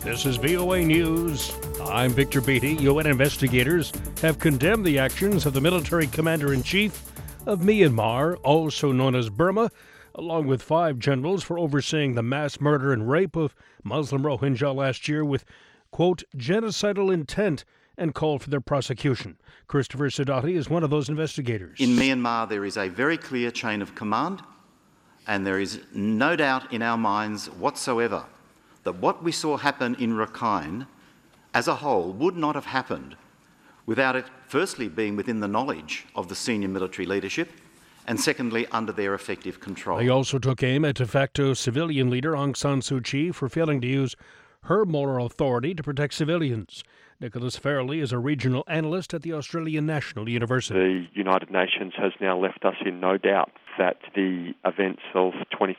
This is VOA News. I'm Victor Beatty. UN investigators have condemned the actions of the military commander-in-chief of Myanmar, also known as Burma, along with 5 generals for overseeing the mass murder and rape of Muslim Rohingya last year with, quote, genocidal intent, and called for their prosecution. Christopher Sidoti is one of those investigators. In Myanmar, there is a very clear chain of command, and there is no doubt in our minds whatsoever that what we saw happen in Rakhine as a whole would not have happened without it firstly being within the knowledge of the senior military leadership and secondly under their effective control. They also took aim at de facto civilian leader Aung San Suu Kyi for failing to use her moral authority to protect civilians. Nicholas Fairley is a regional analyst at the Australian National University. The United Nations has now left us in no doubt that the events of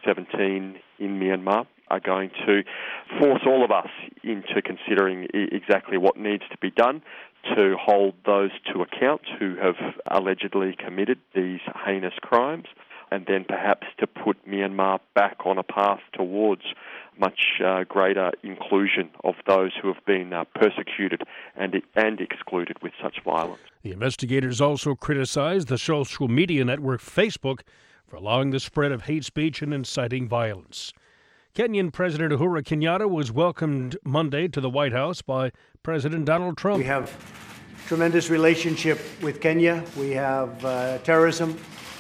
2017 in Myanmar are going to force all of us into considering exactly what needs to be done to hold those to account who have allegedly committed these heinous crimes, and then perhaps to put Myanmar back on a path towards much greater inclusion of those who have been persecuted and excluded with such violence. The investigators also criticized the social media network Facebook for allowing the spread of hate speech and inciting violence. Kenyan President Uhuru Kenyatta was welcomed Monday to the White House by President Donald Trump. We have tremendous relationship with Kenya. We have terrorism,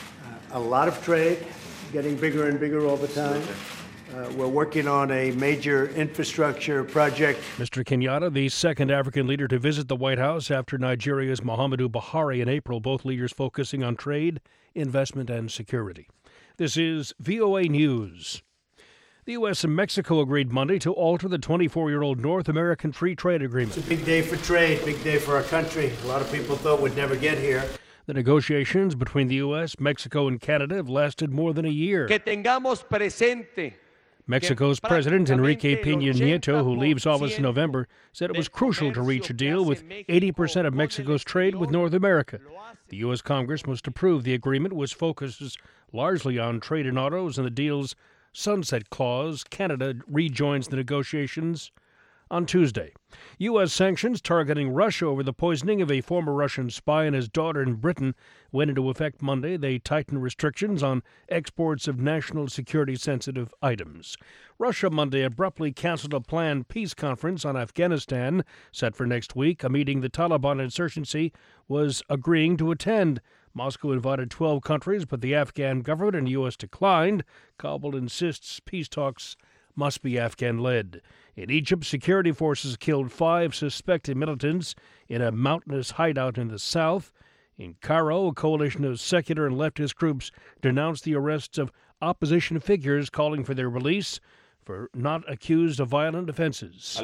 a lot of trade, getting bigger and bigger all the time. We're working on a major infrastructure project. Mr. Kenyatta, the second African leader to visit the White House after Nigeria's Muhammadu Buhari in April, both leaders focusing on trade, investment, and security. This is VOA News. The U.S. and Mexico agreed Monday to alter the 24-year-old North American Free Trade Agreement. It's a big day for trade, big day for our country. A lot of people thought we'd never get here. The negotiations between the U.S., Mexico, and Canada have lasted more than a year. Que tengamos presente. Mexico's President Enrique Peña Nieto, who leaves office in November, said it was crucial to reach a deal with 80% of Mexico's trade with North America. The U.S. Congress must approve the agreement, which focuses largely on trade in autos and the deal's sunset clause. Canada rejoins the negotiations on Tuesday. U.S. sanctions targeting Russia over the poisoning of a former Russian spy and his daughter in Britain went into effect Monday. They tightened restrictions on exports of national security-sensitive items. Russia Monday abruptly canceled a planned peace conference on Afghanistan set for next week, a meeting the Taliban insurgency was agreeing to attend. Moscow invited 12 countries, but the Afghan government and U.S. declined. Kabul insists peace talks must be Afghan-led. In Egypt, security forces killed 5 suspected militants in a mountainous hideout in the south. In Cairo, a coalition of secular and leftist groups denounced the arrests of opposition figures, calling for their release for not accused of violent offenses.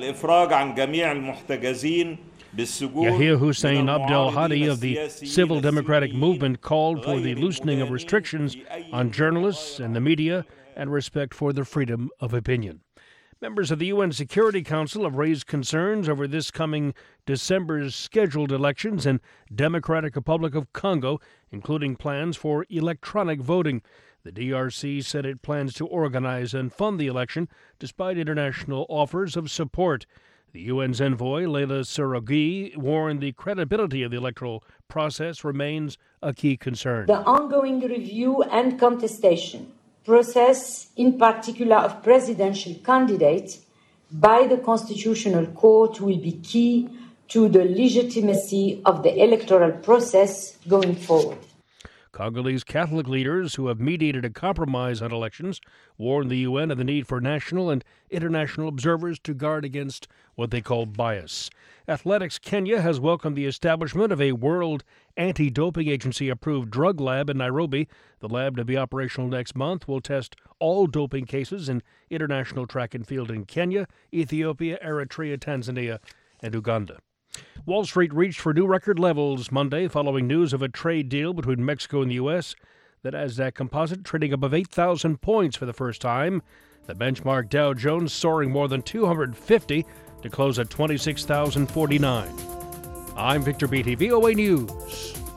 Yahya Hussein Abdel Hadi of the Civil Democratic Movement called for the loosening of restrictions on journalists and the media and respect for the freedom of opinion. Members of the UN Security Council have raised concerns over this coming December's scheduled elections in Democratic Republic of Congo, including plans for electronic voting. The DRC said it plans to organize and fund the election despite international offers of support. The UN's envoy, Leila Serogui, warned the credibility of the electoral process remains a key concern. The ongoing review and contestation process, in particular of presidential candidates, by the Constitutional Court will be key to the legitimacy of the electoral process going forward. Congolese Catholic leaders who have mediated a compromise on elections warned the UN of the need for national and international observers to guard against what they call bias. Athletics Kenya has welcomed the establishment of a World Anti-Doping Agency-approved drug lab in Nairobi. The lab, to be operational next month, will test all doping cases in international track and field in Kenya, Ethiopia, Eritrea, Tanzania, and Uganda. Wall Street reached for new record levels Monday following news of a trade deal between Mexico and the U.S. The Nasdaq Composite trading above 8,000 points for the first time. The benchmark Dow Jones soaring more than 250 to close at 26,049. I'm Victor Beatty, VOA News.